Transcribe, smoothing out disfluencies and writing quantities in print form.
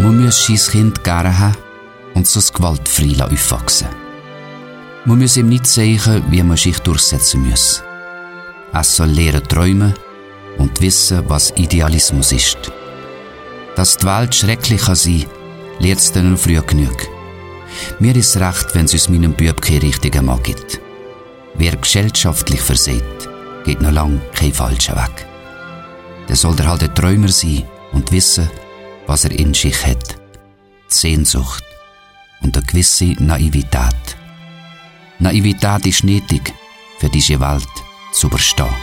Man muss sein Kind gerne haben und so gewaltfrei aufwachsen. Man muss ihm nicht zeigen, wie man sich durchsetzen muss. Es soll lernen träumen und wissen, was Idealismus ist. Dass die Welt schrecklich sein kann, lernt es dann früh genug. Mir ist recht, wenn es uns meinem Bub keinen richtigen Mann gibt. Wer gesellschaftlich versagt, geht noch lang keinen falschen Weg. Dann soll er halt ein Träumer sein und wissen, was er in sich hat. Die Sehnsucht und eine gewisse Naivität. Naivität ist nötig, für diese Welt zu überstehen.